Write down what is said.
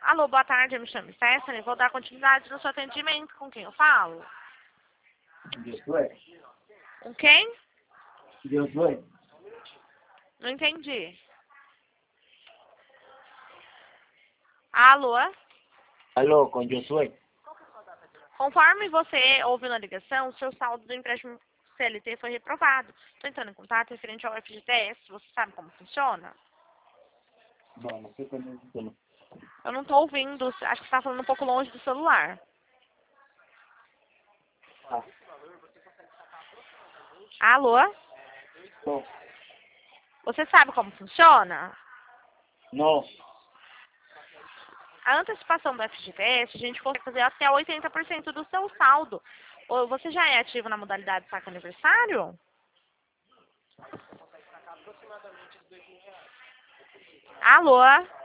Alô, boa tarde, eu me chamo Stephanie, vou dar continuidade no seu atendimento. Com quem eu falo? Josué? Com quem? Josué? Não entendi. Alô? Alô, com Josué? Conforme você ouviu na ligação, o seu saldo do empréstimo CLT foi reprovado. Estou entrando em contato referente ao FGTS. Você sabe como funciona? Não, não sei como funciona. Eu não estou ouvindo. Acho que você está falando um pouco longe do celular. Ah, Alô? não. Você sabe como funciona? Não. A antecipação do FGTS, a gente consegue fazer até 80% do seu saldo. Ou você já é ativo na modalidade saque aniversário? Alô?